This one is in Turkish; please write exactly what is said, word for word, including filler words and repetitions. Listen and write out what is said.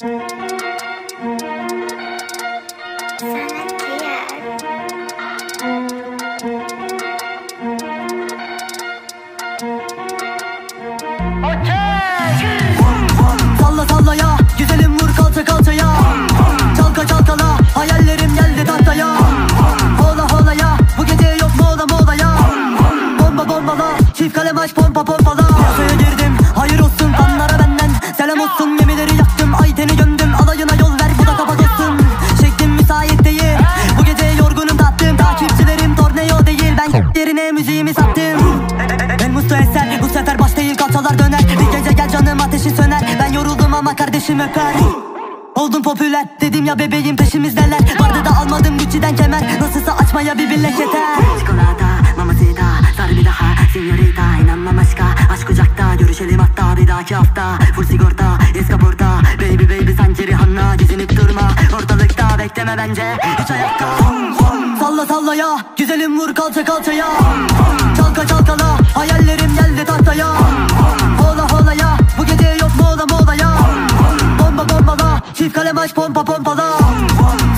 Salla salla ya, güzelim vur kalça kalçaya. Çalka çalkala, hayallerim geldi tahtaya. Hola hola ya, bu gece yok mola mola ya. Bomba bombala, çift kalem aç pompa pompala. Piyasaya girdim, hayır olsun kanlara benden. Selam olsun, gemileri yaktım, Ayten'i gömdüm. Alayına yol ver, bu da kapak olsun. Şeklim müsait değil, bu gece yorgunum tattım. Takipçilerim torneo değil, ben yerine müziğimi sattım. Ben mutlu eser, bu sefer baş değil kalçalar döner. Bir gece gel canım ateşi söner. Ben yoruldum ama kardeşim öper. Oldum popüler, dedim ya bebeğim peşimizdeler. Vardı da almadım Gucci'den kemer. Nasılsa açmaya bir bilek yeter. Çikolata, mamacita, sar bir daha Senyorita, inanmam aşka. Aşk kucakta, görüşelim hatta bir dahaki hafta. Full sigorta, eskaporta. Baby baby sanki Rihanna. Gezinip durma, ortalıkta bekleme bence. Üç ayakta. Salla salla ya, güzelim vur kalça kalçaya. Çalka çalkala, hayallerim geldi tahtaya. Hola hola ya, bu gece yok mola mola ya. Bomba bombala, çift kalem aç pompa pompala.